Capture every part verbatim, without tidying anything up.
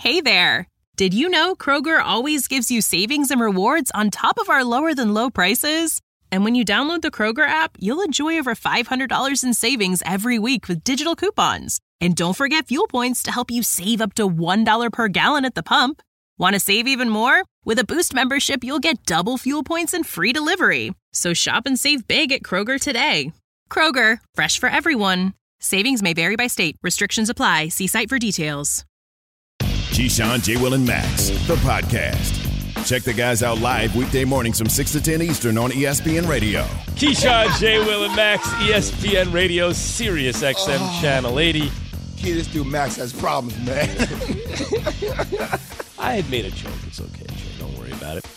Hey there! Did you know Kroger always gives you savings and rewards on top of our lower-than-low prices? And when you download the Kroger app, you'll enjoy over five hundred dollars in savings every week with digital coupons. And don't forget fuel points to help you save up to one dollar per gallon at the pump. Want to save even more? With a Boost membership, you'll get double fuel points and free delivery. So shop and save big at Kroger today. Kroger, fresh for everyone. Savings may vary by state. Restrictions apply. See site for details. Keyshawn, J. Will, and Max, the podcast. Check the guys out live weekday mornings from six to ten Eastern on E S P N Radio. Keyshawn, J. Will, and Max, E S P N Radio, Sirius X M oh. Channel eighty. Kid, this dude Max has problems, man. I had made a joke. It's okay, Jay. Don't worry about it.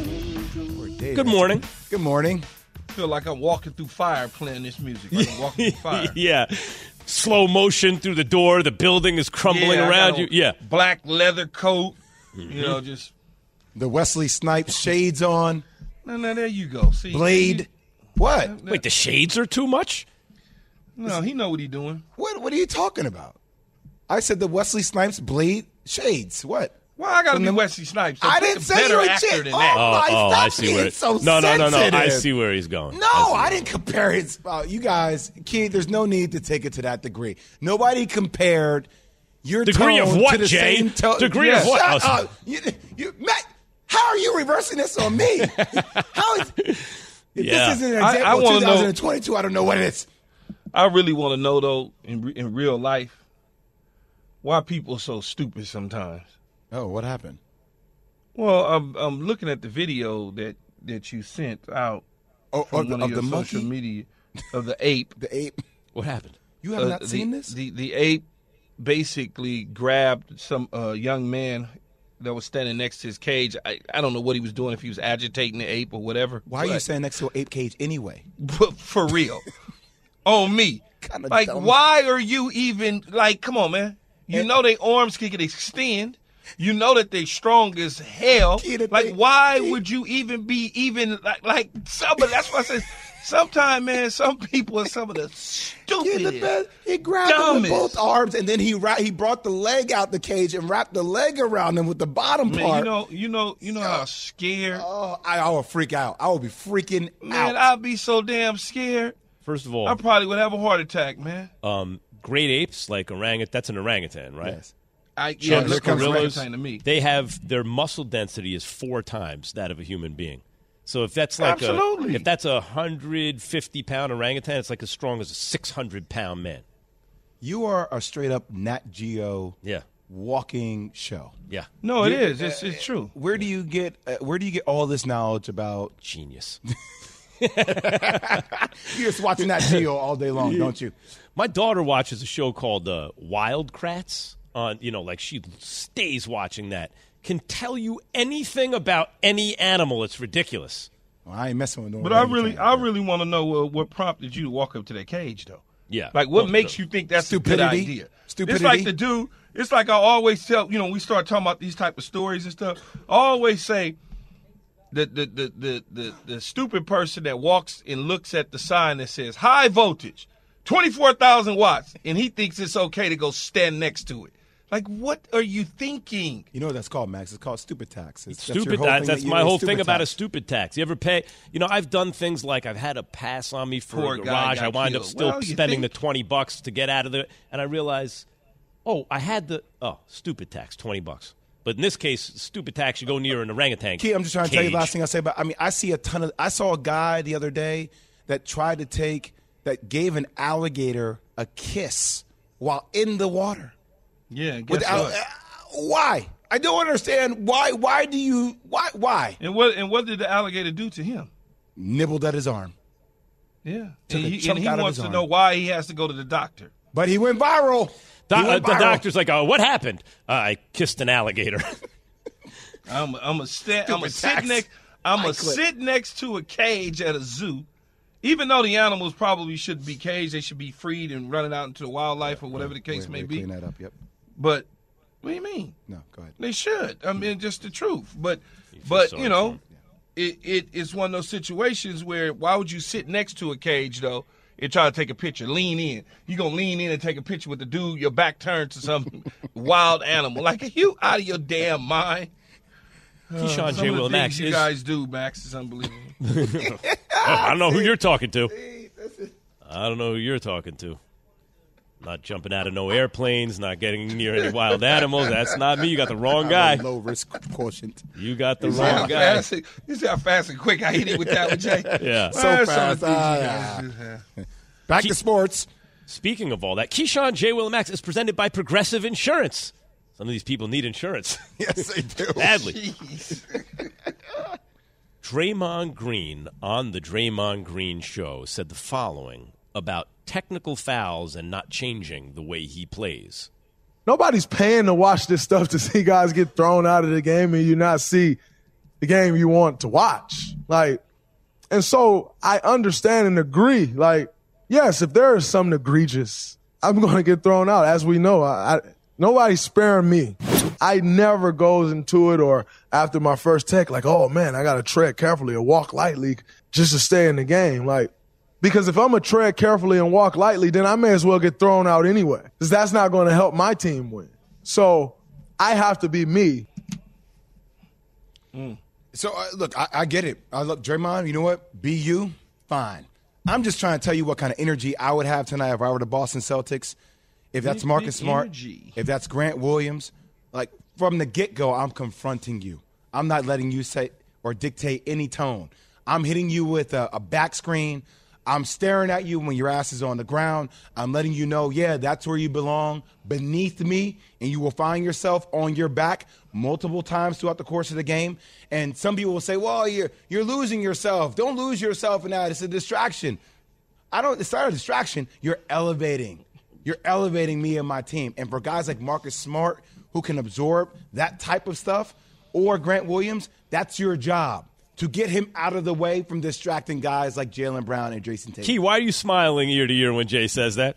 Good morning. Good morning. I feel like I'm walking through fire playing this music. Like I'm walking through fire. Yeah. Slow motion through the door. The building is crumbling yeah, around you. Yeah. Black leather coat. Mm-hmm. You know, just. The Wesley Snipes shades on. No, no, there you go. See, Blade. See? What? Wait, the shades are too much? No, he know what he's doing. What What are you talking about? I said the Wesley Snipes Blade shades. What? Well, I got to be Wesley Snipes. So I didn't say you were actor than oh, that. Oh, my, oh I see where. It's so no, no, no, no. sensitive. I see where he's going. No, I, I didn't compare it. Uh, you guys, Keith, there's no need to take it to that degree. Nobody compared your degree tone of what, to the Jay? same tone. Degree yeah, of what? Shut up. You, you, Matt, how are you reversing this on me? How is if yeah. this isn't an I, example I of twenty twenty-two, know, I don't know what it is. I really want to know, though, in in real life, why people are so stupid sometimes. Oh, what happened? Well, I'm, I'm looking at the video that, that you sent out oh, from of, one of of your the social monkey? media of the ape. The ape. What happened? You have uh, not the, seen this? The the ape basically grabbed some uh, young man that was standing next to his cage. I, I don't know what he was doing, if he was agitating the ape or whatever. Why are you standing next to an ape cage anyway? For real. On me. Kinda like, dumb. why are you even, like, come on, man. You And- know their arms can extend. You know that they strong as hell. Kid, Like, they- why Kid. would you even be even, like, like somebody, that's why I said, sometimes, man, some people are some of the stupidest. Yeah, the best. He grabbed him dumbest. with both arms, and then he ra- he brought the leg out the cage and wrapped the leg around him with the bottom Man, part. you know, you know, you know how scared. oh, I, I would freak out. I would be freaking Man, out. I'd be so damn scared. First of all, I probably would have a heart attack, man. um, great apes like orangutan. That's an orangutan, right? Yes. I, yeah, Chimps, look comes gorillas, orangutan to me. they have their muscle density is four times that of a human being. So if that's like Absolutely. a if that's a one hundred fifty pound orangutan, it's like as strong as a six hundred pound man. You are a straight up Nat Geo Yeah, walking show. yeah, No, it You- is. It's, it's true. Where do you get uh, Where do you get all this knowledge about? genius. You're just watching Nat Geo all day long, don't you? My daughter watches a show called uh, Wildcrats. On you know, like she stays watching that. Can tell you anything about any animal. It's ridiculous. Well, I ain't messing with no. But I orangutan, really, I but- really want to know uh, what prompted you to walk up to that cage, though. Yeah, Like, what Well, makes the- you think that's Stupidity. a good idea? Stupidity. It's like the dude. It's like I always tell. You know, we start talking about these type of stories and stuff. I always say the the the the the, the stupid person that walks and looks at the sign that says high voltage, twenty-four thousand watts, and he thinks it's okay to go stand next to it. Like, what are you thinking? You know what that's called, Max? It's called stupid tax. It's, that's your Stupid whole tax. thing That's that you my do, whole stupid thing about a tax. stupid tax. You ever pay? You know, I've done things like I've had a pass on me for Poor a guy garage. got I wind up killed. still Well, you spending think- the twenty bucks to get out of there, and I realize, oh, I had the oh stupid tax, twenty bucks. But in this case, stupid tax, you go near an orangutan. Key, I'm just trying to tell you cage. the last thing I say about. I mean, I see a ton of. I saw a guy the other day that tried to take that gave an alligator a kiss while in the water. Yeah, guess Without, what? uh, why? I don't understand why. Why do you? Why? Why? And what and what did the alligator do to him? Nibbled at his arm, Yeah, Took and a he, chunk and he out of wants his to arm. know why he has to go to the doctor. but he went viral. Do- He uh, went the viral. doctor's like, oh, what happened? Uh, I kissed an alligator. I'm I'm a stand. I'm a Stupid sit tax. next. I'm I a clip. sit next to a cage at a zoo. Even though the animals probably shouldn't be caged, they should be freed and running out into the wildlife or whatever the case Wait, may wait, be. Clean that up. Yep. But what do you mean? No, go ahead. They should. I mean, just the truth. But feel but sorry you for know, him. it, it it's one of those situations where why would you sit next to a cage though and try to take a picture. Lean in. You gonna lean in and take a picture with the dude, your back turned to some wild animal. Like, are you out of your damn mind? Keyshawn Uh, J. Will Max you is. guys do, Max, is unbelievable. I don't know who you're talking to. I don't know who you're talking to. Not jumping out of no airplanes, not getting near any wild animals. That's not me. You got the wrong guy. Low risk quotient. You got the You see how wrong guy. fast it- You see how fast and quick I hit it with that one, Jay? Yeah. So Well, some fast. of the things Ah, you yeah. guys do have. Back to sports. Speaking of all that, Keyshawn J. Will Max is presented by Progressive Insurance. Some of these people need insurance Yes, they do. badly. Jeez. Draymond Green on the Draymond Green Show said the following about technical fouls and not changing the way he plays. Nobody's paying to watch this stuff to see guys get thrown out of the game and you not see the game you want to watch. Like, and so I understand and agree. Like, yes, if there is something egregious, I'm going to get thrown out. As we know, I, I, nobody's sparing me. I never goes into it or after my first tech, like, oh man, I got to tread carefully or walk lightly just to stay in the game. Like, because if I'm going to tread carefully and walk lightly, then I may as well get thrown out anyway, because that's not going to help my team win. So I have to be me. Mm. So, uh, look, I, I get it. I look, Draymond, you know what? Be you, fine. I'm just trying to tell you what kind of energy I would have tonight if I were the Boston Celtics. If that's Big, Marcus big Smart, energy. if that's Grant Williams, like from the get-go, I'm confronting you. I'm not letting you say or dictate any tone. I'm hitting you with a, a back screen. I'm staring at you when your ass is on the ground. I'm letting you know, yeah, that's where you belong, beneath me, and you will find yourself on your back multiple times throughout the course of the game. And some people will say, well, you're, you're losing yourself. Don't lose yourself in that. It's a distraction. I don't, it's not a distraction. You're elevating. You're elevating me and my team. And for guys like Marcus Smart who can absorb that type of stuff, or Grant Williams, that's your job. To get him out of the way from distracting guys like Jaylen Brown and Jason Tatum. Key, why are you smiling ear to ear when Jay says that?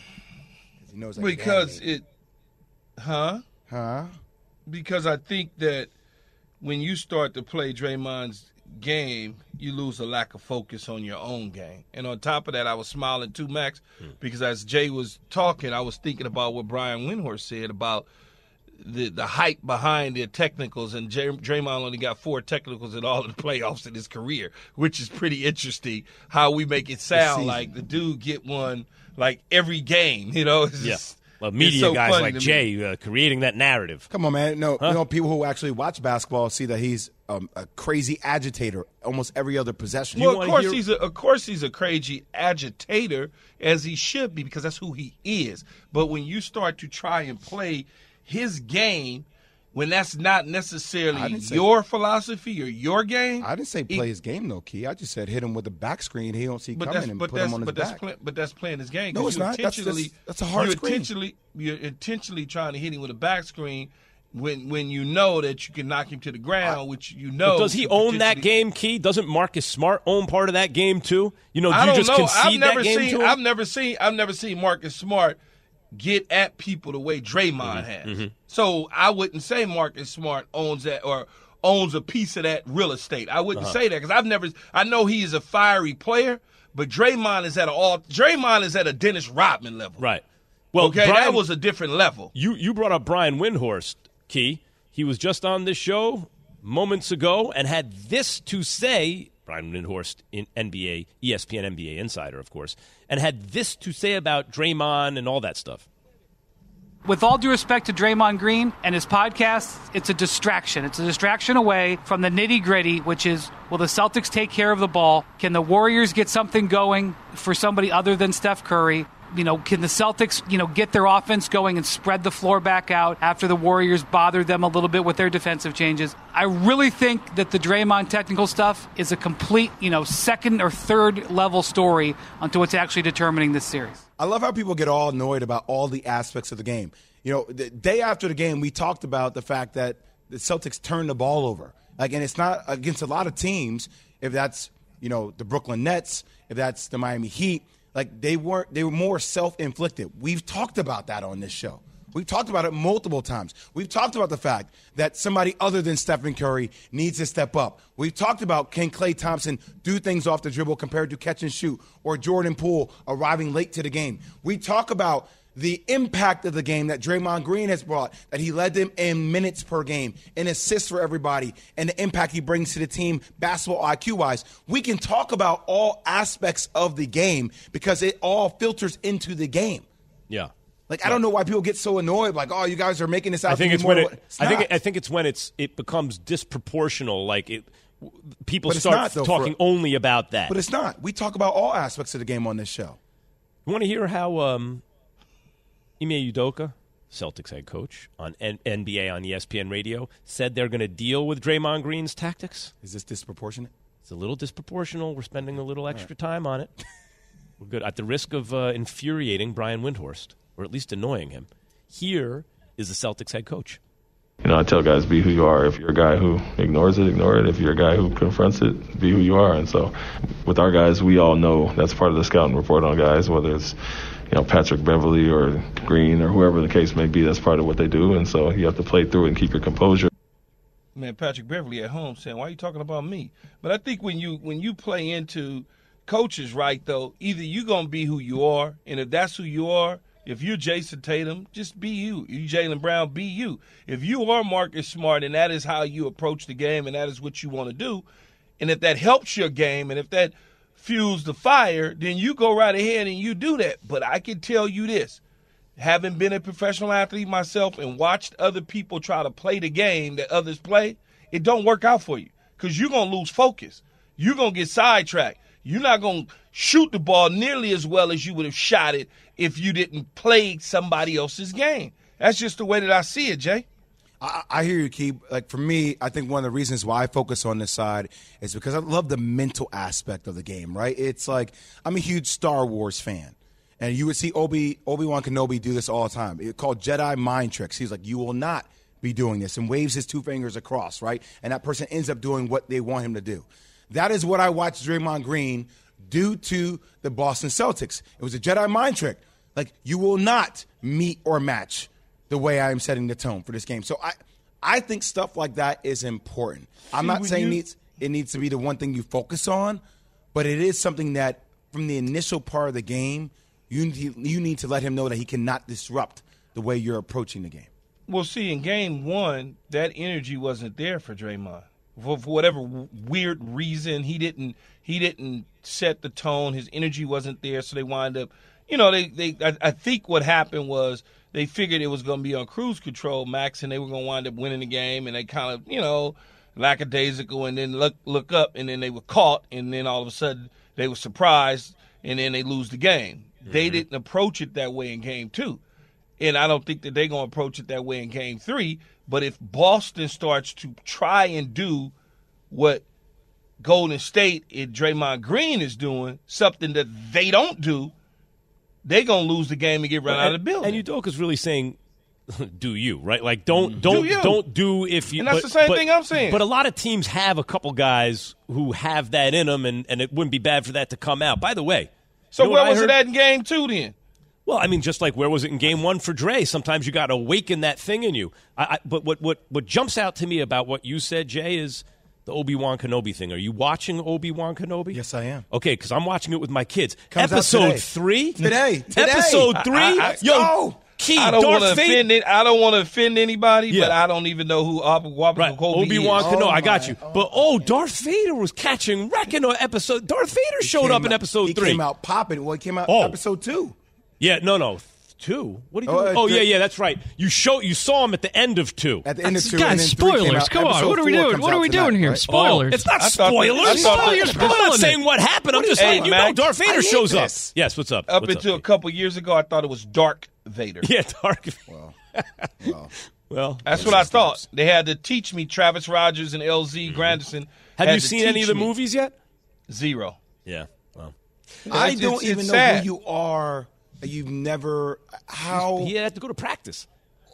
He knows I Because can. it, huh? Huh? Because I think that when you start to play Draymond's game, you lose a lack of focus on your own game. And on top of that, I was smiling too, Max, because as Jay was talking, I was thinking about what Brian Windhorst said about the the hype behind the technicals, and Jay, Draymond only got four technicals in all of the playoffs in his career, which is pretty interesting how we make it sound like the dude get one like every game, you know? It's Yeah. just, Well, media so guys funny like to me. Jay uh, creating that narrative. Come on, man. No, Huh? you know, people who actually watch basketball see that he's um, a crazy agitator almost every other possession. Well, of wanna course hear- he's a, of course he's a crazy agitator, as he should be, because that's who he is. But when you start to try and play his game, when that's not I necessarily didn't say- your philosophy or your game, I didn't say play his game, though, Key. I just said hit him with the back screen he don't see but coming that's and but put that's him on his but that's back. play, but that's playing his game. No, 'cause it's you not. That's- intentionally that's- that's a hard you're screen. intentionally you're intentionally trying to hit him with a back screen when when you know that you can knock him to the ground, which you know. But does he could own that potentially- game, Key? Doesn't Marcus Smart own part of that game too? You know, do I you don't just know. concede I've never that game seen. to him? I've never seen. I've never seen Marcus Smart get at people the way Draymond Mm-hmm. has. So I wouldn't say Marcus Smart owns that or owns a piece of that real estate. I wouldn't Uh-huh. say that because I've never. I know he is a fiery player, but Draymond is at a all. Draymond is at a Dennis Rodman level. Right. Well, okay, Brian, that was a different level. you you brought up Brian Windhorst, Key. He was just on this show moments ago and had this to say. Brian Windhorst, in N B A, E S P N N B A insider, of course, and had this to say about Draymond and all that stuff. With all due respect to Draymond Green and his podcast, it's a distraction. It's a distraction away from the nitty-gritty, which is, will the Celtics take care of the ball? Can the Warriors get something going for somebody other than Steph Curry? You know, can the Celtics, you know, get their offense going and spread the floor back out after the Warriors bothered them a little bit with their defensive changes? I really think that the Draymond technical stuff is a complete, you know, second or third level story onto what's actually determining this series. I love how people get all annoyed about all the aspects of the game. You know, the day after the game, we talked about the fact that the Celtics turned the ball over. Like, and it's not against a lot of teams, if that's, you know, the Brooklyn Nets, if that's the Miami Heat, like they weren't, they were more self-inflicted. We've talked about that on this show. We've talked about it multiple times. We've talked about the fact that somebody other than Stephen Curry needs to step up. We've talked about can Klay Thompson do things off the dribble compared to catch and shoot, or Jordan Poole arriving late to the game. We talk about the impact of the game that Draymond Green has brought, that he led them in minutes per game, in assists for everybody, and the impact he brings to the team basketball I Q-wise. We can talk about all aspects of the game because it all filters into the game. Yeah. Like, I don't know why people get so annoyed, like, oh, you guys are making this out I think to it's be when more. it, It's I think not. it, I think it's when it's it becomes disproportional. Like it, people But it's start not, though, talking for- only about that. But it's not. We talk about all aspects of the game on this show. You want to hear how um, Ime Udoka, Celtics head coach, on N- NBA on E S P N Radio, said they're going to deal with Draymond Green's tactics? Is this disproportionate? It's a little disproportional. We're spending a little extra time on it. We're good. At the risk of uh, infuriating Brian Windhorst, or at least annoying him, here is the Celtics head coach. You know, I tell guys, be who you are. If you're a guy who ignores it, ignore it. If you're a guy who confronts it, be who you are. And so with our guys, we all know that's part of the scouting report on guys, whether it's, you know, Patrick Beverly or Green or whoever the case may be. That's part of what they do. And so you have to play through it and keep your composure. Man, Patrick Beverly at home saying, why are you talking about me? But I think when you when you play into coaches, right, though, either you're going to be who you are, and if that's who you are, if you're Jason Tatum, just be you. You Jaylen Brown, be you. If you are Marcus Smart and that is how you approach the game and that is what you want to do, and if that helps your game and if that fuels the fire, then you go right ahead and you do that. But I can tell you this, having been a professional athlete myself and watched other people try to play the game that others play, it don't work out for you because you're going to lose focus. You're going to get sidetracked. You're not going to shoot the ball nearly as well as you would have shot it if you didn't play somebody else's game. That's just the way that I see it, Jay. I, I hear you, Key. Like, for me, I think one of the reasons why I focus on this side is because I love the mental aspect of the game, right? It's like I'm a huge Star Wars fan. And you would see Obi, Obi-Wan Kenobi do this all the time. It's called Jedi mind tricks. He's like, you will not be doing this, and waves his two fingers across, right? And that person ends up doing what they want him to do. That is what I watched Draymond Green do to the Boston Celtics. It was a Jedi mind trick. Like, you will not meet or match the way I am setting the tone for this game. So I I think stuff like that is important. I'm See, not when saying you- needs, it needs to be the one thing you focus on, but it is something that from the initial part of the game, you need, you need to let him know that he cannot disrupt the way you're approaching the game. Well, see, in game one, that energy wasn't there for Draymond. For, for whatever w- weird reason, he didn't he didn't set the tone. His energy wasn't there, so they wind up, you know, they, they I, I think what happened was they figured it was going to be on cruise control, Max, and they were going to wind up winning the game, and they kind of, you know, lackadaisical, and then look look up, and then they were caught, and then all of a sudden they were surprised, and then they lose the game. Mm-hmm. They didn't approach it that way in game two. And I don't think that they're going to approach it that way in game three. But if Boston starts to try and do what Golden State and Draymond Green is doing, something that they don't do, they're going to lose the game and get run and, out of the building. And Udoka's really saying, do you, right? Like, don't don't Do you. don't do if you. And that's but, the same but- thing I'm saying. But a lot of teams have a couple guys who have that in them, and, and it wouldn't be bad for that to come out. By the way, so you know where what I was heard? it at in game two then? Well, I mean, just like where was it in game one for Dre? Sometimes you got to awaken that thing in you. I, I, but what, what, what jumps out to me about what you said, Jay, is the Obi-Wan Kenobi thing. Are you watching Obi-Wan Kenobi? Yes, I am. Okay, because I'm watching it with my kids. Comes out Episode today. three? Today. Today. Episode three? I- I- Yo, go. Key, I don't want Darth to Vader. offend it. I don't want to offend anybody, Yeah. but I don't even know who Ob- Ob- Right, Kobe Obi-Wan is. Kenobi. Oh I got my- you. But, oh, Darth Vader was catching wrecking on episode. Darth Vader showed Came up in out- episode he three. came out popping. Well, he came out Oh. episode two. Yeah, no, no. Two? What are you Oh, doing? uh, Oh, the- yeah, yeah, that's right. You show, you saw him at the end of two. At the end of That's- two. guys, and then three came spoilers. out. Come on, Episode what are we four doing? comes What are out we tonight, doing here? right? Spoilers. Oh, it's not I thought- spoilers. I thought Oh, that- you're you're spoiling I'm not spoiling saying what happened. I'm just Hey, letting you know Max, Darth Vader I need shows up. this. Yes, what's up? Up What's until a up? couple years ago, I thought it was Dark Vader. Yeah, Dark. Well, Well, That's what I thought. They had to teach me. Travis Rogers and L Z Granderson. have had you to seen any teach of the me. movies yet? Zero. Yeah. Well, I It's- don't it's- even it's know sad. who you are. You've never how he had to go to practice.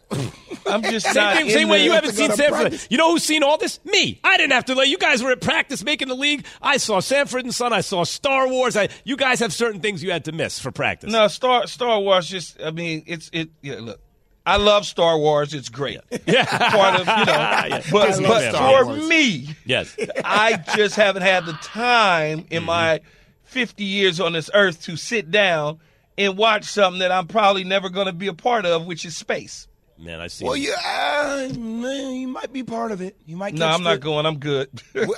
I'm just Same, not thing, in same way the- you haven't to seen go to Sanford. practice. You know who's seen all this? Me. I didn't have to. Like, you guys were at practice making the league. I saw Sanford and Son. I saw Star Wars. I, you guys have certain things you had to miss for practice. No, Star Star Wars. Just I mean, it's it. Yeah, look, I love Star Wars. It's great. Yeah. Part of, you know, Yeah. but, Disney but family. for me, Yes. I just haven't had the time in Mm-hmm. my fifty years on this earth to sit down and watch something that I'm probably never going to be a part of, which is space. Man, I see. Well, you, uh, man, you might be part of it. You might. No, catch I'm not the- going. I'm good.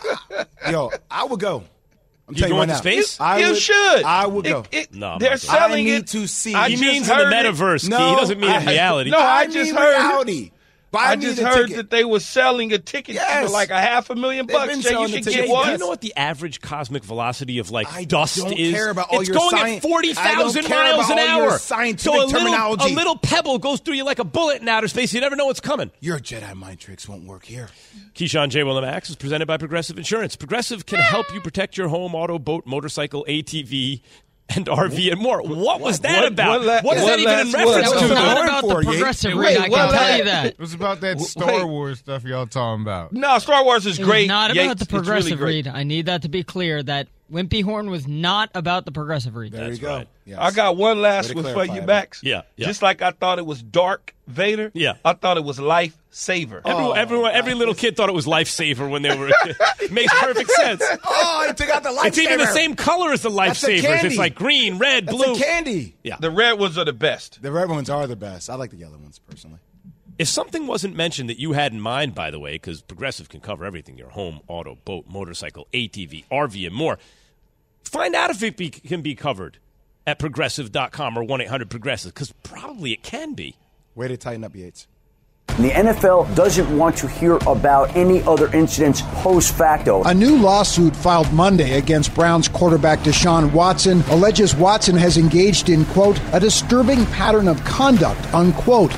Yo, I would go. I'm You telling you going right to now. space? I you would, should. I would It- go. it- No, I'm they're not going. selling I need it. to see. I He just means in the heard it. metaverse, Key. No, He doesn't mean in I- reality. No, I I just mean heard. reality. Buy I me just the heard ticket. that they were selling a ticket Yes. for like a half a million They've bucks. been Jay, you selling the should ticket. get Jay, one. do you know what the average cosmic velocity of like I dust don't is? care about all it's your going sci- at forty I thousand don't care miles about an all your hour. scientific so a little, terminology. a little pebble goes through you like a bullet in outer space. You never know what's coming. Your Jedi mind tricks won't work here. Keyshawn, J. Will, and Max is presented by Progressive Insurance. Progressive can help you protect your home, auto, boat, motorcycle, A T V, and R V and more. What was that What- about? what la- what is what that even in last word? reference That was to? not going about for the it, progressive Wait, read, I what can tell la- you that. It was about that Star Wait. Wars stuff y'all talking about. No, Star Wars is It great. was not Yates. about the It's really progressive great. read. I need that to be clear. That Wimpy Horn was not about the progressive read. There That's you go. right. Yes. I got one last Way to one for clarify you, it. Max. Yeah, yeah. Just like I thought it was Dark Vader. Yeah. I thought it was Life Saver. Every, Oh, everyone, every little kid thought it was lifesaver when they were. It makes perfect sense. Oh, I took out the lightsaber. It's even the same color as the That's a lifesavers. candy. It's like green, red, That's blue. a candy. Yeah. The red ones are the best. The red ones are the best. I like the yellow ones personally. If something wasn't mentioned that you had in mind, by the way, because Progressive can cover everything, your home, auto, boat, motorcycle, A T V, R V, and more, find out if it be, can be covered at Progressive dot com or one eight hundred progressive, because probably it can be. Way to tighten up, Yates. The N F L doesn't want to hear about any other incidents post facto. A new lawsuit filed Monday against Browns quarterback Deshaun Watson alleges Watson has engaged in, quote, a disturbing pattern of conduct, unquote.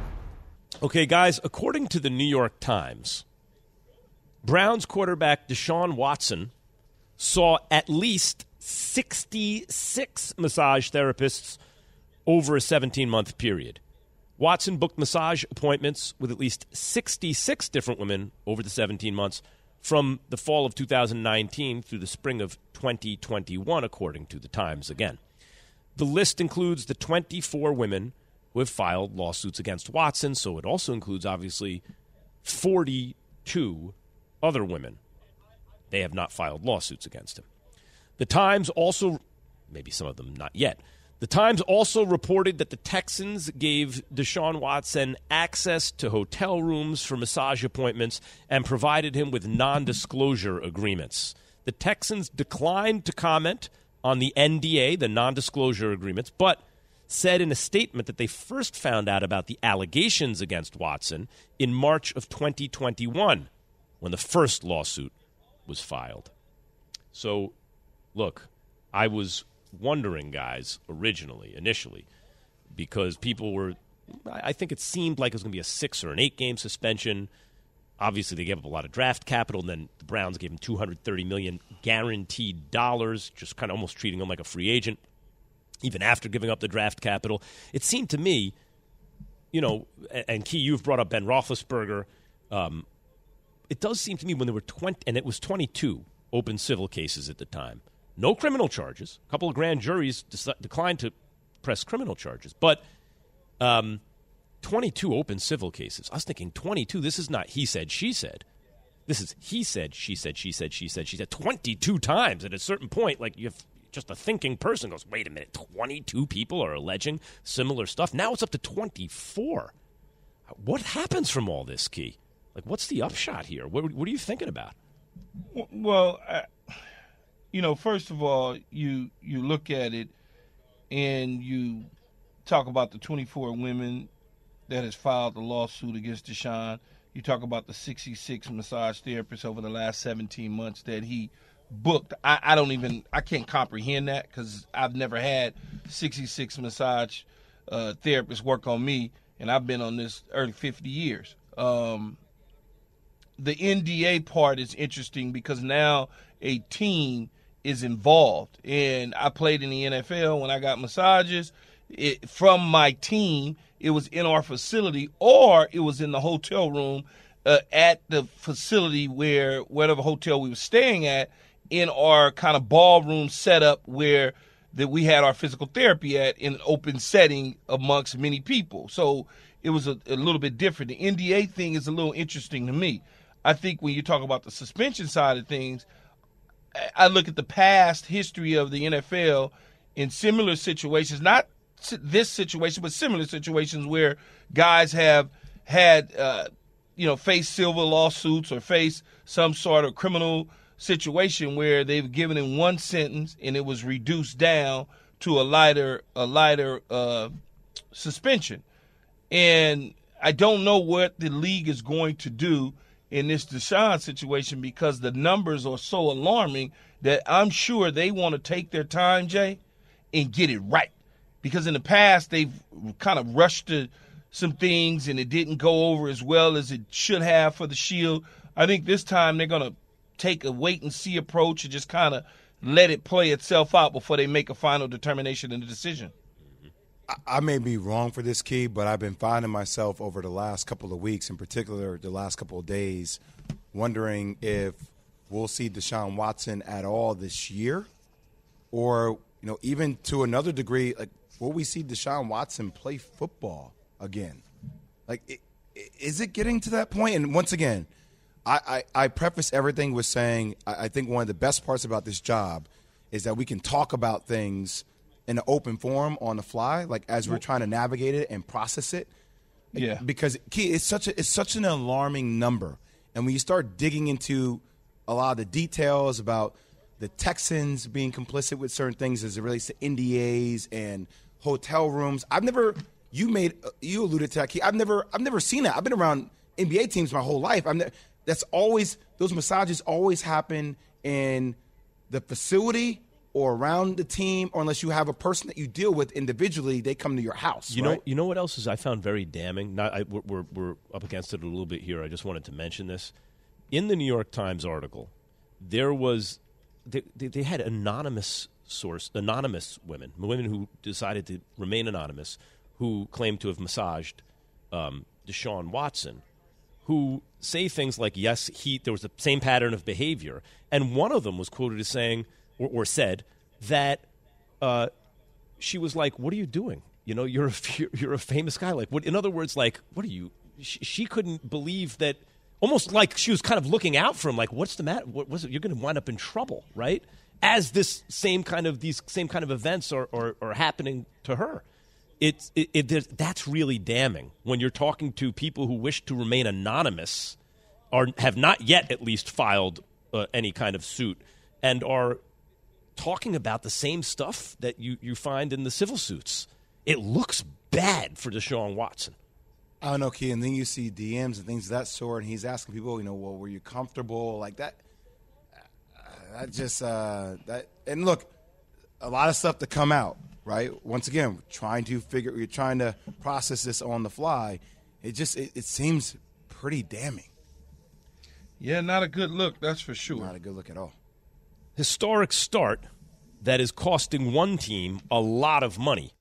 Okay, guys, according to the New York Times, Browns quarterback Deshaun Watson saw at least sixty-six massage therapists over a seventeen-month period. Watson booked massage appointments with at least sixty-six different women over the seventeen months from the fall of two thousand nineteen through the spring of twenty twenty-one, according to the Times again. The list includes the twenty-four women who have filed lawsuits against Watson, so it also includes, obviously, forty-two other women. They have not filed lawsuits against him. The Times also, maybe some of them not yet, the Times also reported that the Texans gave Deshaun Watson access to hotel rooms for massage appointments and provided him with non-disclosure agreements. The Texans declined to comment on the N D A, the non-disclosure agreements, but said in a statement that they first found out about the allegations against Watson in March of twenty twenty-one, when the first lawsuit was filed. So, look, I was wondering, guys, originally, initially, because people were, I think it seemed like it was going to be a six or an eight game suspension. Obviously, they gave up a lot of draft capital, and then the Browns gave him two hundred thirty million dollars guaranteed dollars, just kind of almost treating him like a free agent, even after giving up the draft capital. It seemed to me, you know, and Key, you've brought up Ben Roethlisberger. Um, it does seem to me when there were twenty, and it was twenty-two open civil cases at the time. No criminal charges. A couple of grand juries de- declined to press criminal charges. But um, twenty-two open civil cases. I was thinking twenty-two, this is not he said, she said. This is he said, she said, she said, she said, she said. twenty-two times. At a certain point, like, you have just a thinking person goes, wait a minute, twenty-two people are alleging similar stuff? Now it's up to twenty-four. What happens from all this, Key? Like, what's the upshot here? What, what are you thinking about? Well, I, you know, first of all, you you look at it and you talk about the twenty-four women that has filed the lawsuit against Deshaun. You talk about the sixty-six massage therapists over the last seventeen months that he booked. I, I don't even, I can't comprehend that because I've never had sixty-six massage uh, therapists work on me, and I've been on this early fifty years. Um, the N D A part is interesting because now a team is involved. And I played in the N F L when I got massages. It, from my team, it was in our facility or it was in the hotel room uh, at the facility where whatever hotel we were staying at, in our kind of ballroom setup where that we had our physical therapy at in an open setting amongst many people. So it was a, a little bit different. The N D A thing is a little interesting to me. I think when you talk about the suspension side of things, I look at the past history of the N F L in similar situations, not this situation, but similar situations where guys have had, uh, you know, faced civil lawsuits or faced some sort of criminal situation where they've given him one sentence and it was reduced down to a lighter, a lighter uh, suspension. And I don't know what the league is going to do in this Deshaun situation because the numbers are so alarming that I'm sure they want to take their time, Jay, and get it right. Because in the past, they've kind of rushed to some things and it didn't go over as well as it should have for the Shield. I think this time they're going to take a wait-and-see approach and just kind of let it play itself out before they make a final determination and a decision. I may be wrong for this, Key, but I've been finding myself over the last couple of weeks, in particular the last couple of days, wondering if we'll see Deshaun Watson at all this year, or you know, even to another degree, like will we see Deshaun Watson play football again? Like, it, is it getting to that point? And once again, I, I, I preface everything with saying I, I think one of the best parts about this job is that we can talk about things in an open forum on the fly, like as we're trying to navigate it and process it. Yeah. Because Key, it's such a it's such an alarming number. And when you start digging into a lot of the details about the Texans being complicit with certain things as it relates to N D As and hotel rooms, I've never you made you alluded to that, Key. I've never I've never seen that. I've been around N B A teams my whole life. I'm ne- that's always those massages always happen in the facility or around the team, or unless you have a person that you deal with individually, they come to your house. You right? know, you know what else is I found very damning. Not, I, we're, we're we're up against it a little bit here. I just wanted to mention this. In the New York Times article, there was they, they, they had anonymous source, anonymous women, women who decided to remain anonymous, who claimed to have massaged um, Deshaun Watson, who say things like, "Yes, he there was the same pattern of behavior," and one of them was quoted as saying. Or, or said that uh, she was like, "What are you doing? You know, you're a you're a famous guy. Like, what? In other words, like, what are you?" She, she couldn't believe that. Almost like she was kind of looking out for him. Like, what's the matter? What was it? You're going to wind up in trouble, right? As this same kind of these same kind of events are are, are happening to her. It's it, it that's really damning when you're talking to people who wish to remain anonymous, or have not yet at least filed uh, any kind of suit, and are talking about the same stuff that you, you find in the civil suits. It looks bad for Deshaun Watson. I don't know, Key, and then you see D Ms and things of that sort, and he's asking people, you know, well, were you comfortable? Like that. Uh, that just, uh, that, and look, a lot of stuff to come out, right? Once again, we're trying to figure, we're trying to process this on the fly. It just, it, it seems pretty damning. Yeah, not a good look, that's for sure. Not a good look at all. Historic start that is costing one team a lot of money.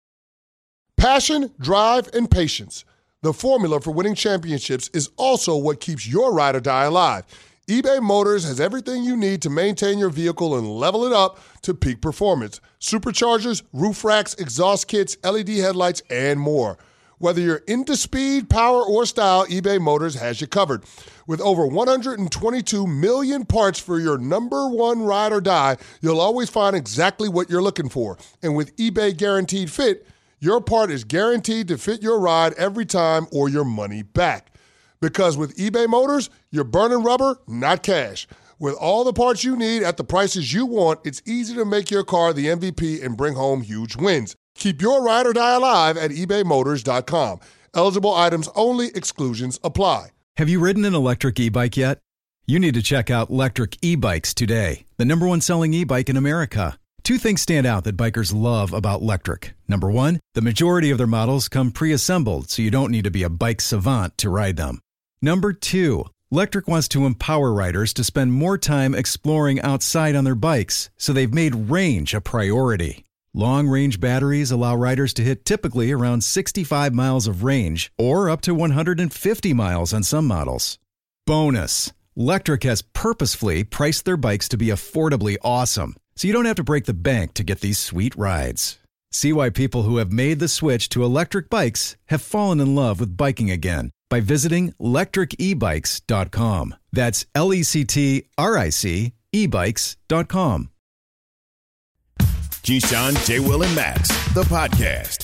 Passion, drive, and patience. The formula for winning championships is also what keeps your ride or die alive. eBay Motors has everything you need to maintain your vehicle and level it up to peak performance. Superchargers, roof racks, exhaust kits, L E D headlights, and more. Whether you're into speed, power, or style, eBay Motors has you covered. With over one hundred twenty-two million parts for your number one ride or die, you'll always find exactly what you're looking for. And with eBay Guaranteed Fit, your part is guaranteed to fit your ride every time or your money back. Because with eBay Motors, you're burning rubber, not cash. With all the parts you need at the prices you want, it's easy to make your car the M V P and bring home huge wins. Keep your ride or die alive at ebay motors dot com. Eligible items only. Exclusions apply. Have you ridden an electric e-bike yet? You need to check out Lectric E-Bikes today, the number one selling e-bike in America. Two things stand out that bikers love about Lectric. Number one, the majority of their models come pre-assembled, so you don't need to be a bike savant to ride them. Number two, Lectric wants to empower riders to spend more time exploring outside on their bikes, so they've made range a priority. Long-range batteries allow riders to hit typically around sixty-five miles of range or up to one hundred fifty miles on some models. Bonus, Lectric has purposefully priced their bikes to be affordably awesome, so you don't have to break the bank to get these sweet rides. See why people who have made the switch to electric bikes have fallen in love with biking again by visiting lectric e bikes dot com. That's L E C T R I C e bikes dot com. Keyshawn, J. Will, and Max, the podcast.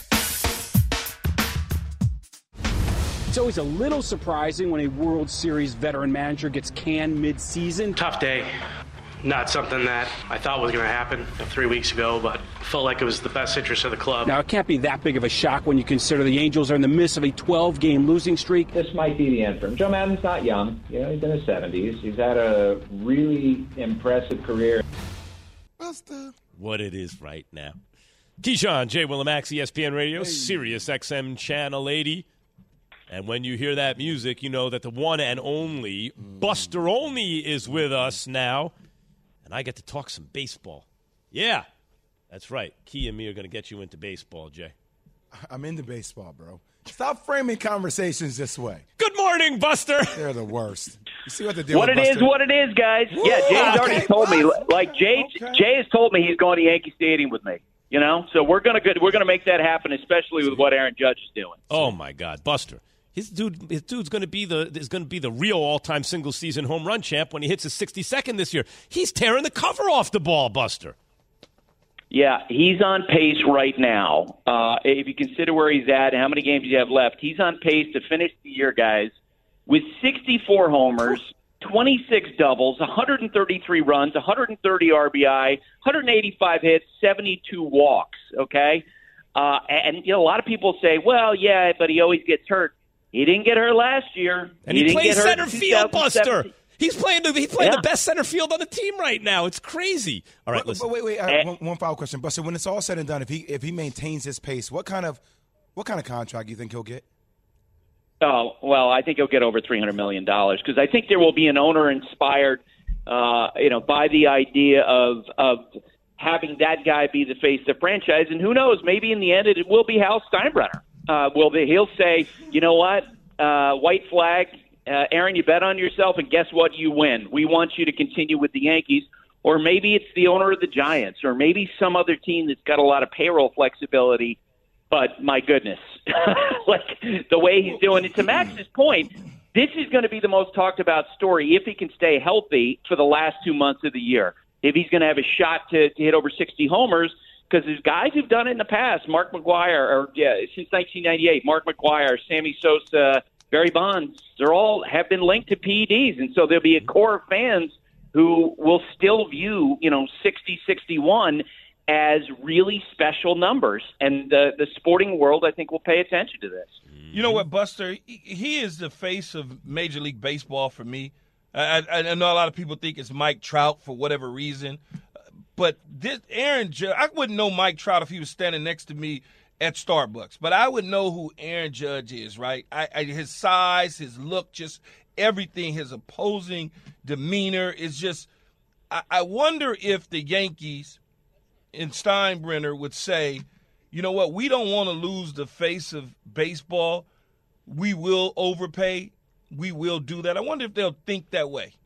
It's always a little surprising when a World Series veteran manager gets canned mid-season. Tough day. Not something that I thought was going to happen three weeks ago, but felt like it was the best interest of the club. Now, it can't be that big of a shock when you consider the Angels are in the midst of a twelve-game losing streak. This might be the end for him. Joe Maddon's not young. You know, he's in his seventies. He's had a really impressive career. Buster. What it is right now. Keyshawn, J. Will, and Max, E S P N Radio, hey. Sirius X M Channel eighty. And when you hear that music, you know that the one and only mm. Buster Olney is with us now. And I get to talk some baseball. Yeah, that's right. Key and me are going to get you into baseball, Jay. I'm into baseball, bro. Stop framing conversations this way. Good morning, Buster. They're the worst. You see what they do? What it Buster? is, what it is, guys. Woo! Yeah, Jay's okay. already told me. Like Jay, okay. Jay has told me he's going to Yankee Stadium with me. You know, so we're gonna we're gonna make that happen, especially with what Aaron Judge is doing. Oh my God, Buster. His dude, his dude's going to be the is going to be the real all-time single-season home run champ when he hits his sixty-second this year. He's tearing the cover off the ball, Buster. Yeah, he's on pace right now. Uh, if you consider where he's at and how many games you have left, he's on pace to finish the year, guys, with sixty-four homers, twenty-six doubles, one hundred thirty-three runs, one hundred thirty R B I, one hundred eighty-five hits, seventy-two walks. Okay, uh, and you know a lot of people say, well, yeah, but he always gets hurt. He didn't get hurt last year. And he, he plays center field, Buster. He's playing the he's playing yeah. the best center field on the team right now. It's crazy. All right, but, listen. But wait, wait. Uh, and, one, one final question, Buster. When it's all said and done, if he if he maintains his pace, what kind of what kind of contract do you think he'll get? Oh well, I think he'll get over three hundred million dollars because I think there will be an owner inspired, uh, you know, by the idea of of having that guy be the face of the franchise, and who knows, maybe in the end it will be Hal Steinbrenner. Uh, will they, he'll say, you know what, uh, white flag, uh, Aaron, you bet on yourself, and guess what, you win. We want you to continue with the Yankees. Or maybe it's the owner of the Giants, or maybe some other team that's got a lot of payroll flexibility. But my goodness, like the way he's doing it, to Max's point, this is going to be the most talked about story if he can stay healthy for the last two months of the year. If he's going to have a shot to, to hit over sixty homers, because there's guys who've done it in the past. Mark McGwire, or yeah, since nineteen ninety-eight, Mark McGwire, Sammy Sosa, Barry Bonds, they're all have been linked to P E Ds, and so there'll be a core of fans who will still view, you know, sixty, sixty-one as really special numbers, and the the sporting world, I think, will pay attention to this. You know what, Buster? He is the face of Major League Baseball for me. I, I, I know a lot of people think it's Mike Trout for whatever reason. But this Aaron Judge, I wouldn't know Mike Trout if he was standing next to me at Starbucks, but I would know who Aaron Judge is, right? I, I, his size, his look, just everything, his opposing demeanor is just I, – I wonder if the Yankees and Steinbrenner would say, you know what, we don't want to lose the face of baseball. We will overpay. We will do that. I wonder if they'll think that way.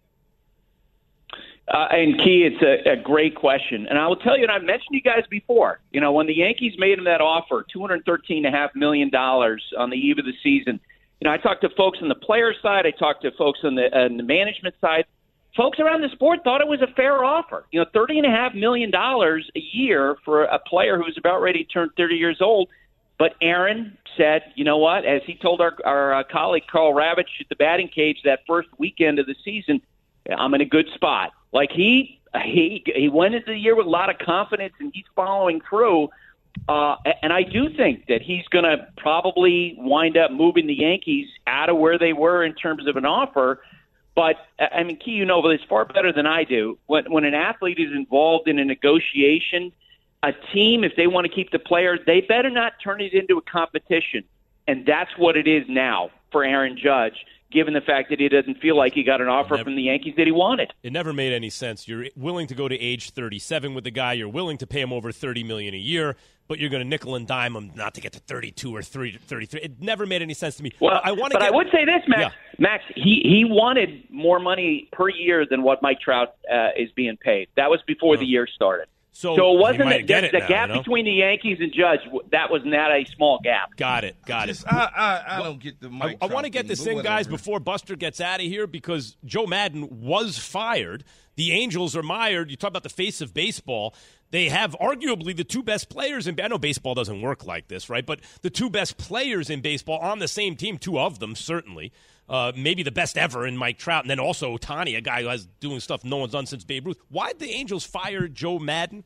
Uh, and Key, it's a, a great question. And I will tell you, and I've mentioned you guys before, you know, when the Yankees made him that offer, two hundred thirteen point five million dollars on the eve of the season, you know, I talked to folks on the player side. I talked to folks on the, on the management side. Folks around the sport thought it was a fair offer. You know, thirty point five million dollars a year for a player who's about ready to turn thirty years old. But Aaron said, you know what, as he told our, our uh, colleague Carl Ravitch at the batting cage that first weekend of the season, I'm in a good spot. Like he he he went into the year with a lot of confidence, and he's following through. Uh, and I do think that he's going to probably wind up moving the Yankees out of where they were in terms of an offer. But, I mean, Key, you know this far better than I do. When, when an athlete is involved in a negotiation, a team, if they want to keep the player, they better not turn it into a competition. And that's what it is now for Aaron Judge, given the fact that he doesn't feel like he got an offer never, from the Yankees that he wanted. It never made any sense. You're willing to go to age thirty-seven with the guy. You're willing to pay him over thirty million dollars a year, but you're going to nickel and dime him not to get to thirty-two or thirty-three. It never made any sense to me. Well, I want but to get, I would say this, Max. Yeah. Max, he, he wanted more money per year than what Mike Trout uh, is being paid. That was before uh, the year started. So, So it he wasn't might the, get the, it the now, gap you know? between the Yankees and Judge. That was not a small gap. Got it. Got Just, it. I, I, I don't get the I, Mike I Trout want to get thing, this but in, guys, whatever. before Buster gets out of here, because Joe Madden was fired. The Angels are mired. You talk about the face of baseball. They have arguably the two best players in – I know baseball doesn't work like this, right? But the two best players in baseball on the same team, two of them certainly, uh, maybe the best ever in Mike Trout, and then also Ohtani, a guy who has doing stuff no one's done since Babe Ruth. Why did the Angels fire Joe Madden?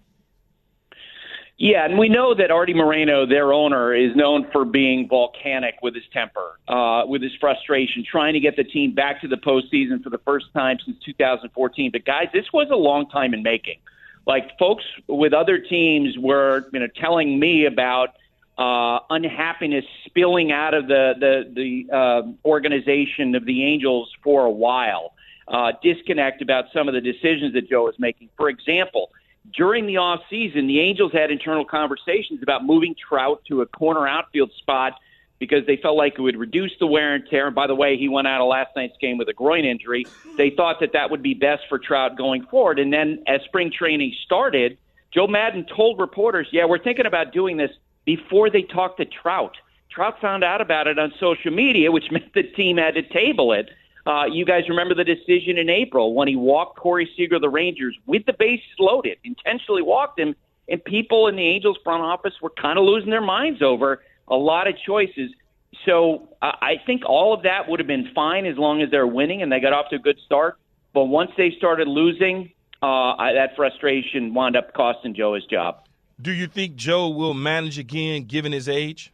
Yeah, and we know that Artie Moreno, their owner, is known for being volcanic with his temper, uh, with his frustration, trying to get the team back to the postseason for the first time since two thousand fourteen. But, guys, this was a long time in making. Like, folks with other teams were, you know, telling me about uh, unhappiness spilling out of the, the, the uh, organization of the Angels for a while, uh, disconnect about some of the decisions that Joe is making. For example, during the offseason, the Angels had internal conversations about moving Trout to a corner outfield spot because they felt like it would reduce the wear and tear. And by the way, he went out of last night's game with a groin injury. They thought that that would be best for Trout going forward. And then as spring training started, Joe Madden told reporters, yeah, we're thinking about doing this before they talked to Trout. Trout found out about it on social media, which meant the team had to table it. Uh, you guys remember the decision in April when he walked Corey Seager of the Rangers with the bases loaded, intentionally walked him, and people in the Angels front office were kind of losing their minds over a lot of choices. So uh, I think all of that would have been fine as long as they're winning and they got off to a good start. But once they started losing, uh, I, that frustration wound up costing Joe his job. Do you think Joe will manage again given his age?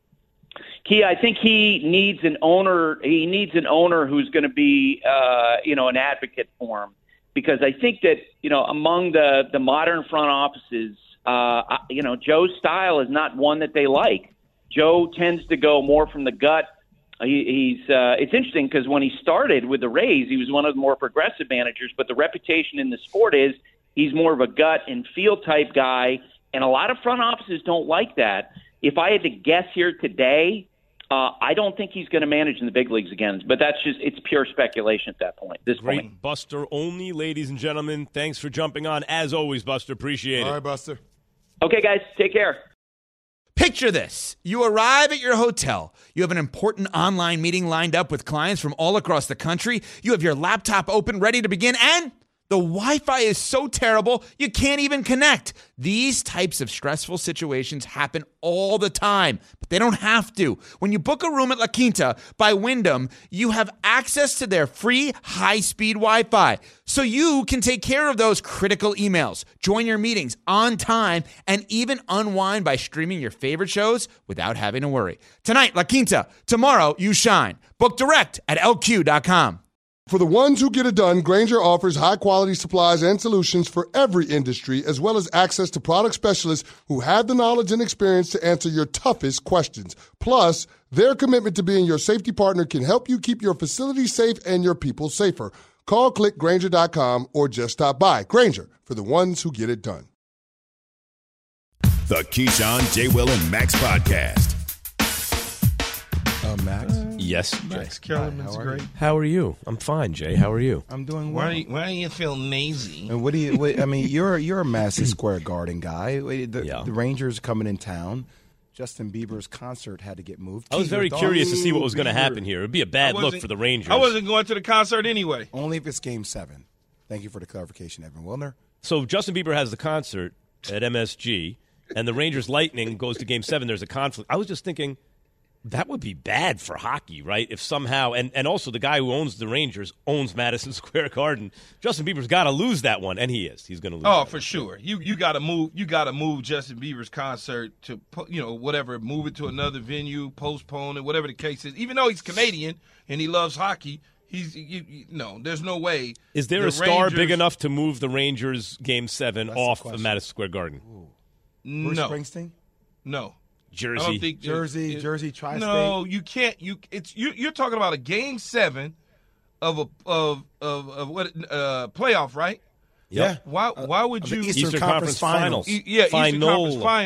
Key, I think he needs an owner. He needs an owner who's going to be, uh, you know, an advocate for him, because I think that, you know, among the the modern front offices, uh, you know, Joe's style is not one that they like. Joe tends to go more from the gut. He, he's. Uh, it's interesting because when he started with the Rays, he was one of the more progressive managers. But the reputation in the sport is he's more of a gut and feel type guy, and a lot of front offices don't like that. If I had to guess here today, Uh, I don't think he's going to manage in the big leagues again, but that's just, it's pure speculation at that point. This Great point. Buster only, ladies and gentlemen. Thanks for jumping on. As always, Buster, appreciate it. All right, Buster. Okay, guys, take care. Picture this. You arrive at your hotel. You have an important online meeting lined up with clients from all across the country. You have your laptop open, ready to begin, and the Wi-Fi is so terrible, you can't even connect. These types of stressful situations happen all the time, but they don't have to. When you book a room at La Quinta by Wyndham, you have access to their free high-speed Wi-Fi, so you can take care of those critical emails, join your meetings on time, and even unwind by streaming your favorite shows without having to worry. Tonight, La Quinta. Tomorrow, you shine. Book direct at L Q dot com. For the ones who get it done, Grainger offers high-quality supplies and solutions for every industry, as well as access to product specialists who have the knowledge and experience to answer your toughest questions. Plus, their commitment to being your safety partner can help you keep your facility safe and your people safer. Call, click Grainger dot com, or just stop by. Grainger, for the ones who get it done. The Keyshawn, J. Will, and Max podcast. Uh, Max? Yes, Max Jay. Kellerman's Hi, how are great. you? How are you? I'm fine, Jay. How are you? I'm doing well. Why do you, why do you feel lazy? And what do you? What, I mean, you're you're a Madison Square Garden guy. The, Yeah. the Rangers coming in town. Justin Bieber's concert had to get moved. I was Keith, very your curious to thoughts? see what was going to Bieber. happen here. It would be a bad look for the Rangers. I wasn't going to the concert anyway. Only if it's Game Seven. Thank you for the clarification, Evan Wilner. So Justin Bieber has the concert at M S G, and the Rangers Lightning goes to Game Seven. There's a conflict. I was just thinking that would be bad for hockey, right? If somehow, and, and also the guy who owns the Rangers owns Madison Square Garden. Justin Bieber's got to lose that one, and he is. He's going to lose. Oh, that for one. sure. You you got to move. You got to move Justin Bieber's concert to, you know, whatever. Move it to another venue, postpone it, whatever the case is. Even though he's Canadian and he loves hockey, he's you, you, no. There's no way. Is there the a star Rangers, big enough to move the Rangers Game Seven That's the off of question. Madison Square Garden? Bruce No, Springsteen? no. I Jersey. don't think Jersey, it- Jersey, tri-state? No, you can't. You it's you. You're talking about a game seven of a of of, of what uh, playoff, right? Yeah. Why why would Of the you Eastern, Eastern Conference, Conference Finals. Finals. E- yeah Eastern Final. Conference Final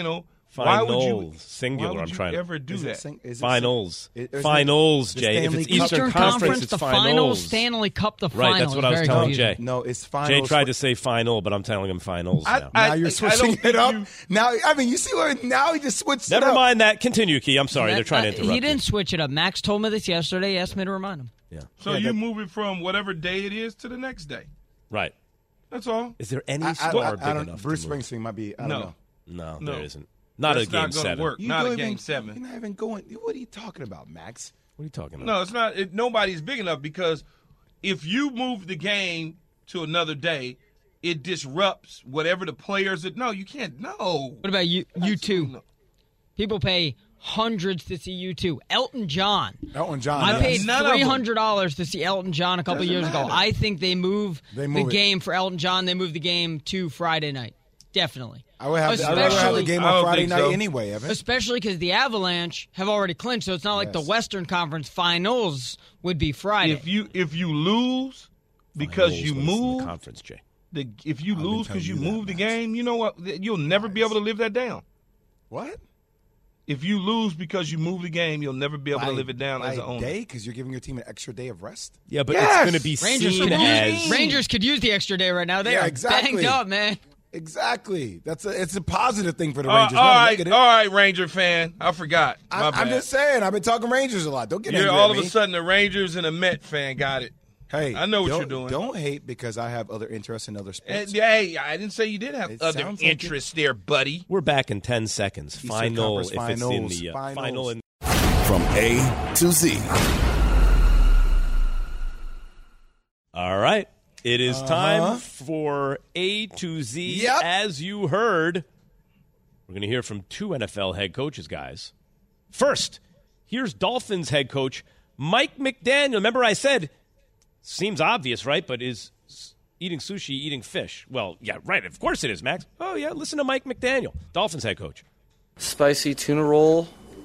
Why would you Finals. Singular. Why would I'm you trying ever to. do Is it that? sing- is it Finals. sing- is- Finals, the Jay. If Stanley it's Cup- Eastern Eastern Conference, Conference, it's the finals. finals, Stanley Cup, the Right, finals. that's what I was Very telling confusing. Jay. No, it's finals. Jay tried for- to say final, but I'm telling him finals I- now. I- now you're I switching don't it think up. you- Now, I mean, you see where now he just switched Never it up. mind that. Continue, Key. I'm sorry. That- They're trying to uh, interrupt He you. didn't switch it up. Max told me this yesterday. He asked me to remind him. Yeah. So Yeah, you that- move it from whatever day it is to the next day. Right. That's all. Is there any I, I, star I, big I don't, enough Bruce to move? Springsteen might be. I No. don't know. No, No. there isn't. Not That's a game not gonna seven. work. You Not don't a game even- seven. You're not even going. What are you talking about, Max? What are you talking about? No, it's not. It, nobody's big enough because if you move the game to another day, it disrupts whatever the players. That, no, you can't. No. What about you? You two. People pay hundreds to see you two. Elton John. Elton John. I yes. paid None of them. three hundred dollars to see Elton John a couple Doesn't years ago. matter. I think they move, They move the it. game for Elton John. They move the game to Friday night. Definitely. I would have. I would rather have the game I on don't Friday think night so. anyway, Evan. Especially because the Avalanche have already clinched, so it's not like the Yes. Western Conference Finals would be Friday. If you if you lose because Finals you was in the move, conference, Jay. the, if you been lose telling because you you that, move the Max. game, you know what? You'll never be able to live that down. What? If you lose because you move the game, you'll never be able to By- live it down by as an owner. day because you're giving your team an extra day of rest. Yeah, but Yes! it's going to be Rangers seen could, as. use, Rangers could use the extra day right now. They Yeah, are exactly. banged up, man. Exactly. That's a. It's a positive thing for the Uh, Rangers. all not a right, negative. all right, Ranger fan. I forgot. My I, I'm bad. just saying. I've been talking Rangers a lot. Don't get You're angry all at of me. a sudden a Rangers and a Met fan. Got it. Hey, I know what don't- you're doing. Don't hate because I have other interests in other And, sports. hey, I didn't say you did have It other sounds like interests there, buddy. We're back in ten seconds. Eastern Final, if Conference it's in Finals, the uh, finals. final. In- From A to Z. All right. It is Uh-huh. time for A to Z. Yep. As you heard, we're going to hear from two N F L head coaches, guys. First, here's Dolphins head coach Mike McDaniel. Remember I said, seems obvious, right? But is eating sushi eating fish? Well, yeah, right. Of course it is, Max. Oh, yeah. Listen to Mike McDaniel, Dolphins head coach. Spicy tuna roll.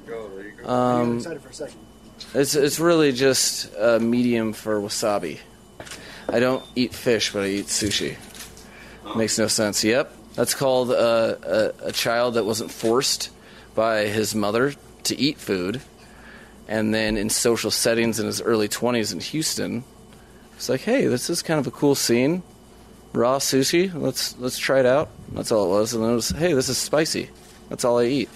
Um, it's it's really just a medium for wasabi. I don't eat fish, but I eat sushi. Makes no sense. Yep, that's called a, a, a child that wasn't forced by his mother to eat food, and then in social settings in his early twenties in Houston, it's like, hey, this is kind of a cool scene. Raw sushi. Let's let's try it out. That's all it was. And then it was, hey, this is spicy. That's all I eat.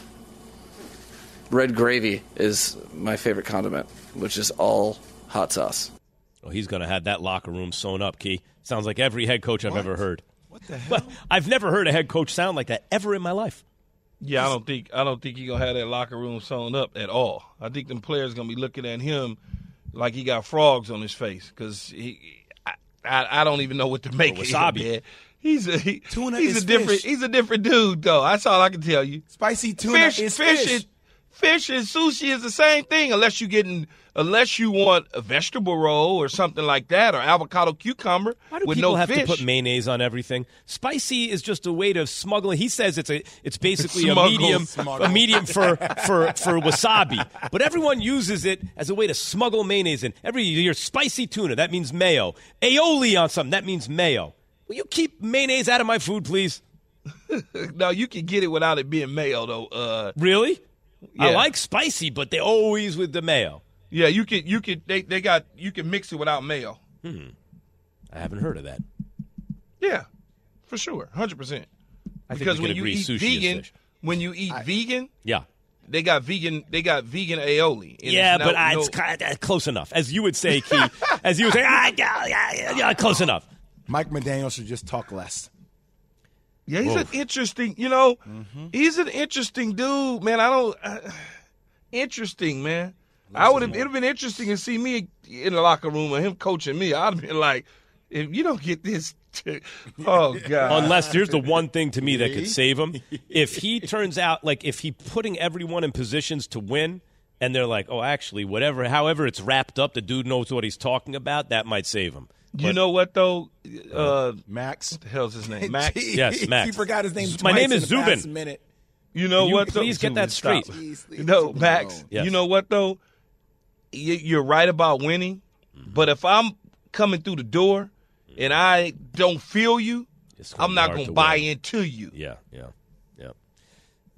Red gravy is my favorite condiment, which is all hot sauce. Oh, he's going to have that locker room sewn up, Key. Sounds like every head coach I've What? ever heard. What the hell? Well, I've never heard a head coach sound like that ever in my life. Yeah, I don't think I don't think he gonna have that locker room sewn up at all. I think them players gonna be looking at him like he got frogs on his face because he. I, I, I don't even know what to make Or of wasabi. him, man. He's a he, Tuna he's is a different fish. he's a different dude though. That's all I can tell you. Spicy tuna Fish, is fish, fish. and fish and sushi is the same thing unless you getting unless you want a vegetable roll or something like that or avocado cucumber Why do with people no have fish. to put mayonnaise on everything? Spicy is just a way to smuggle. He says it's a it's basically Smuggle. a medium Smuggle. a medium for, for for wasabi. But everyone uses it as a way to smuggle mayonnaise in. Every you hear spicy tuna, that means mayo. Aioli on something, that means mayo. Will you keep mayonnaise out of my food, please? No, you can get it without it being mayo though. Uh, Really? I Yeah. like spicy, but they always with the mayo. yeah, you can you can they, they got you can mix it without mayo. Hmm. I haven't heard of that. Yeah, for sure, hundred percent. I think Because we can when you agree eat sushi is vegan, fish. when you eat vegan, Yeah. they got vegan. They got vegan aioli. And Yeah, it's but no- uh, no- it's kind of close enough. As you would say, Key. as you would say, ah, yeah, yeah, yeah, yeah, close enough. Mike McDaniel should just talk less. yeah, he's Whoa. an interesting. You know, Mm-hmm. he's an interesting dude, man. I don't. Uh, interesting, man. I would have. It'd have been interesting to see me in the locker room and him coaching me. I'd have been like, if you don't get this, to, oh god. Unless there's the one thing to me that could save him. If he turns out, like, if he putting everyone in positions to win, and they're like, oh, actually, whatever, however it's wrapped up, the dude knows what he's talking about, that might save him. You know what though, uh, Max. What the hell's his name? Max. Jeez, Yes, Max. He forgot his name. My twice name in is the past Zubin. minute. You know Can you what? though? please get that Stop. straight? Jeez, leave You know, Zubin Max. alone. Yes. You know what though? You- You're right about winning, but if I'm coming through the door and I don't feel you, It's gonna I'm be not hard going to to buy win. into you. Yeah, yeah, yeah.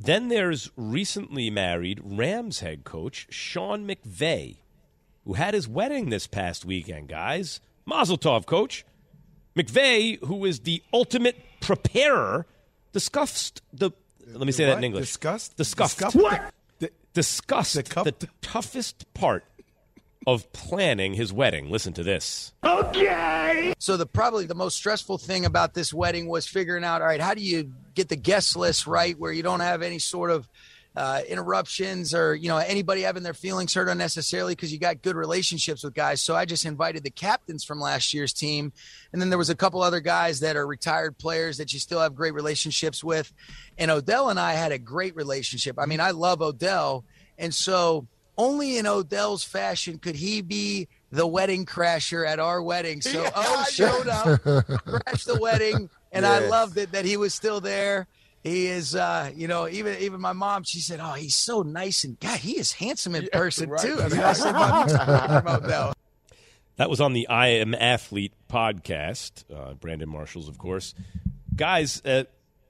Then there's recently married Rams head coach Sean McVay, who had his wedding this past weekend, guys. Mazel tov, coach. McVay, who is the ultimate preparer, discussed the, let me say what? that in English. Discussed? Discussed. Discussed? What? The, discussed the, the toughest part of planning his wedding. Listen to this. Okay. So the probably the most stressful thing about this wedding was figuring out, all right, how do you get the guest list right where you don't have any sort of uh, interruptions or, you know, anybody having their feelings hurt unnecessarily because you got good relationships with guys. So I just invited the captains from last year's team. And then there was a couple other guys that are retired players that you still have great relationships with. And Odell and I had a great relationship. I mean, I love Odell. And so only in Odell's fashion could he be the wedding crasher at our wedding. So Yeah, O showed up, crashed the wedding, and I Yes. loved it that he was still there. He is, uh, you know, even even my mom, she said, oh, he's so nice. And, God, he is handsome in person, right. too. I mean, I said, Mom, you talking about Odell. That was on the I Am Athlete podcast. Uh, Brandon Marshall's, of course. Guys, uh,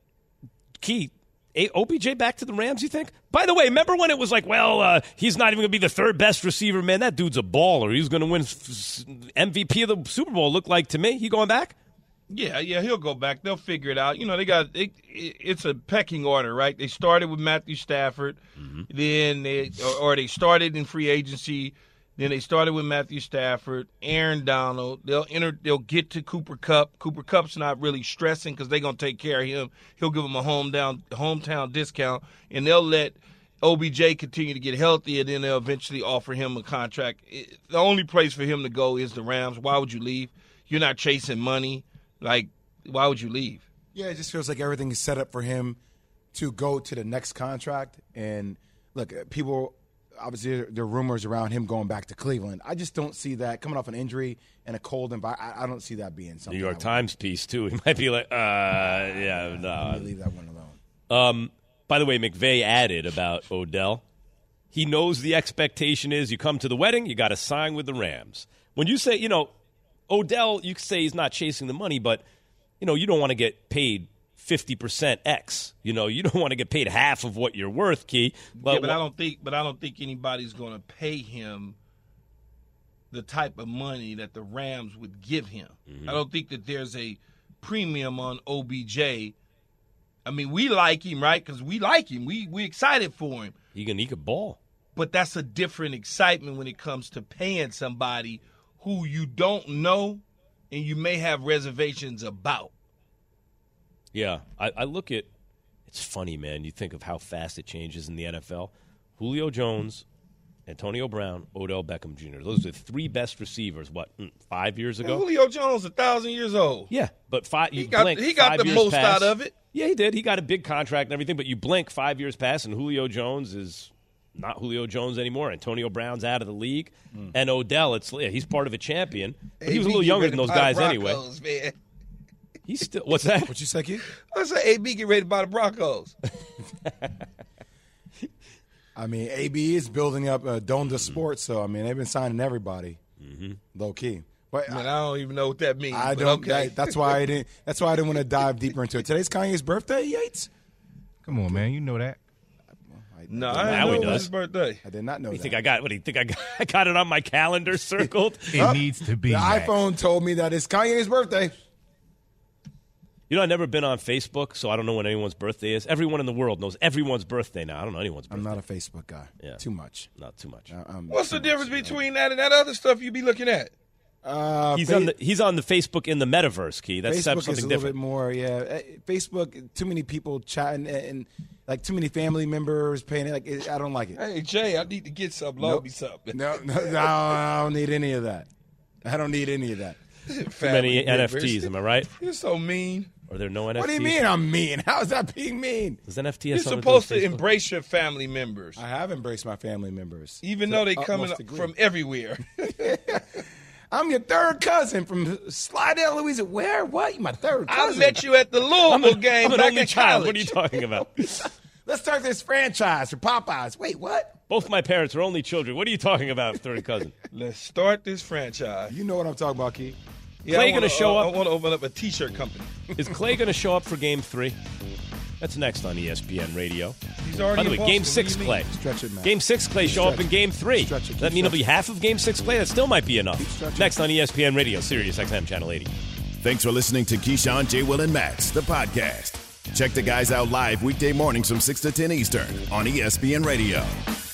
Key, A- O B J back to the Rams, you think? By the way, remember when it was like, well, uh, he's not even going to be the third best receiver? Man, that dude's a baller. He's going to win f- M V P of the Super Bowl, looked like to me. He going back? Yeah, yeah, he'll go back. They'll figure it out. You know, they got it, it, it's a pecking order, right? They started with Matthew Stafford, Mm-hmm. then they or, or they started in free agency. Then they started with Matthew Stafford, Aaron Donald. They'll enter. They'll get to Cooper Kupp. Cooper Kupp's not really stressing because they're gonna take care of him. He'll give him a hometown hometown discount, and they'll let O B J continue to get healthy, and then they'll eventually offer him a contract. It, the only place for him to go is the Rams. Why would you leave? You're not chasing money. Like, why would you leave? Yeah, it just feels like everything is set up for him to go to the next contract. And look, people, obviously, there, there are rumors around him going back to Cleveland. I just don't see that coming off an injury and a cold environment. I, I don't see that being something. New York Times piece, too. He might be like, uh, yeah, no. Leave that one alone. Um, by the way, McVay added about Odell. He knows the expectation is you come to the wedding, you got to sign with the Rams. When you say, you know, Odell, you could say he's not chasing the money, but, you know, you don't want to get paid fifty percent X. You know, you don't want to get paid half of what you're worth, Key. But, yeah, but I don't think but I don't think anybody's going to pay him the type of money that the Rams would give him. Mm-hmm. I don't think that there's a premium on O B J. I mean, we like him, right? Because we like him. We we excited for him. He can he could ball. But that's a different excitement when it comes to paying somebody who you don't know and you may have reservations about. Yeah, I, I look at – it's funny, man. You think of how fast it changes in the N F L. Julio Jones, Antonio Brown, Odell Beckham Junior Those are the three best receivers, what, five years ago? Well, Julio Jones a thousand years old. Yeah, but five, you he got, blink, he got five the years most pass. out of it. Yeah, he did. He got a big contract and everything, but you blink, five years pass, and Julio Jones is not Julio Jones anymore. Antonio Brown's out of the league. Mm. And Odell, it's yeah, he's part of a champion, but he was a little younger than those guys anyway. Man. He's still. What's that? What you say, kid? I said A B get ready to buy the Broncos. I mean, A B is building up uh, Donda Sports, so I mean they've been signing everybody, mm-hmm. low key. But Man, I don't even know what that means. I don't. Okay. That, that's why I didn't. That's why I didn't want to dive deeper into it. Today's Kanye's birthday, Yates. Come on, man, you know that. No, I didn't know it was his birthday. I did not know you that. think I got? What do you think I got? I got it on my calendar circled. It oh, needs to be. The Max. iPhone told me that it's Kanye's birthday. You know, I've never been on Facebook, so I don't know when anyone's birthday is. Everyone in the world knows everyone's birthday now. I don't know anyone's birthday. I'm not a Facebook guy. Yeah. Too much. Not too much. Uh, um, What's too the difference much, between that and that other stuff you be looking at? Uh, he's fa- on the he's on the Facebook in the metaverse, Key. That's Facebook something is a different. little bit more, yeah. Uh, Facebook, too many people chatting and, and like too many family members paying it. Like it, I don't like it. Hey Jay, I need to get something. Loan Nope. me something. No, no, no, I don't need any of that. I don't need any of that. Too many N F Ts, am I right? You're so mean. Are there no N F Ts? What do you mean I'm mean? How is that being mean? Does N F T You're have something supposed to, to do with Facebook? embrace your family members, I have embraced my family members, even to though they the coming utmost up degree. from everywhere. I'm your third cousin from Slidell, Louisiana. Where? What? You my third I cousin? met you at the Louisville I'm, a, game I'm an back only in child. college. What are you talking about? Let's start this franchise for Popeyes. Wait, what? Both my parents are only children. What are you talking about, third cousin? Let's start this franchise. You know what I'm talking about, Key. Yeah, Clay I wanna, gonna show uh, up? I want to open up a T-shirt company. Is Clay going to show up for Game Three? That's next on E S P N Radio. He's already By the way, in Boston. game six What do you Clay. mean? Stretch it, man. Game six Clay show Stretch up in it. game three. Stretch it. Keep Does that mean it'll be stretching. half of game six Clay? That still might be enough. stretching. Next on E S P N Radio, Sirius X M Channel eighty. Thanks for listening to Keyshawn, J. Will, and Max, the podcast. Check the guys out live weekday mornings from six to ten Eastern on E S P N Radio.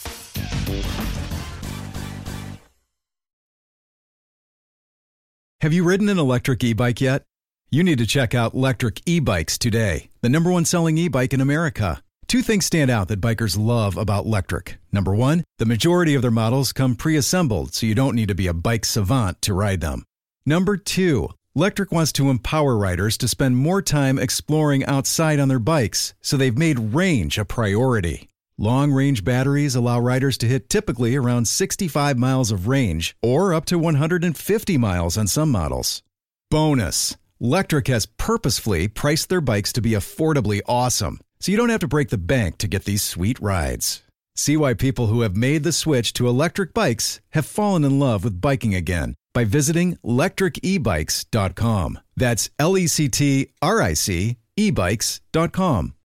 Have you ridden an electric e-bike yet? You need to check out Lectric E-Bikes today, the number one selling e-bike in America. Two things stand out that bikers love about Lectric. Number one, the majority of their models come pre-assembled, so you don't need to be a bike savant to ride them. Number two, Lectric wants to empower riders to spend more time exploring outside on their bikes, so they've made range a priority. Long-range batteries allow riders to hit typically around sixty-five miles of range, or up to one hundred fifty miles on some models. Bonus, Lectric has purposefully priced their bikes to be affordably awesome, so you don't have to break the bank to get these sweet rides. See why people who have made the switch to electric bikes have fallen in love with biking again by visiting lectric e bikes dot com. That's L E C T R I C e bikes dot com.